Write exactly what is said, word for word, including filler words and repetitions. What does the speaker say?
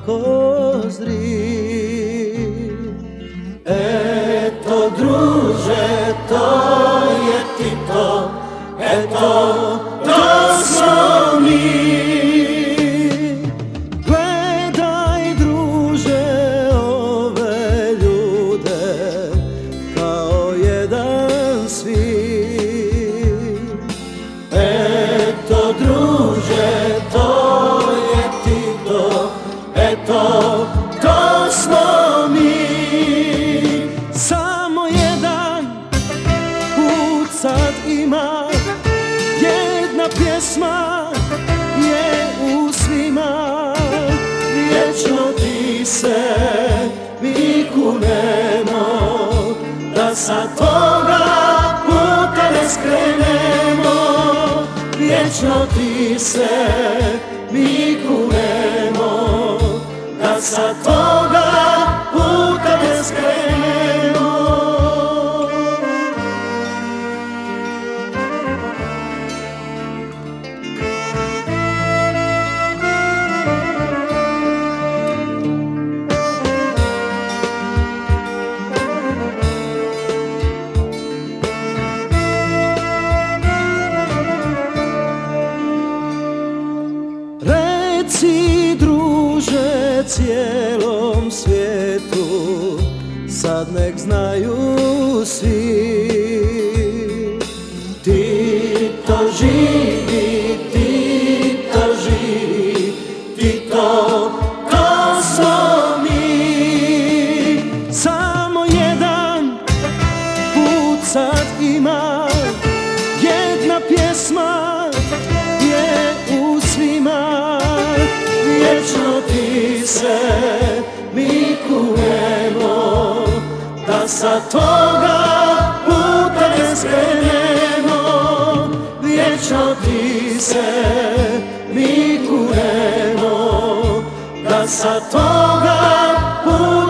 tako zri. Eto druže, to je Tito, eto to smo mi. Gledaj druže ove ljude kao jedan svit. Eto druže, to je Tito, eto to smo mi. Samo jedan put sad ima, jedna pjesma je u svima. Vječno ti se mi kunemo, da sa toga puta ne skrenemo. Vječno ti se mi kunemo, da sa toga puta ne skrenemo. Reci druže cijelom svijetu, sad nek znaju svi. Tito živi, Tito živi, Tito to smo mi. Samo jedan put sad ima, jedna pjesma je u svima. Vječno ti se mi kunemo, da sa toga puta ne skrenemo. Vječno ti se mi kunemo, da sa toga puta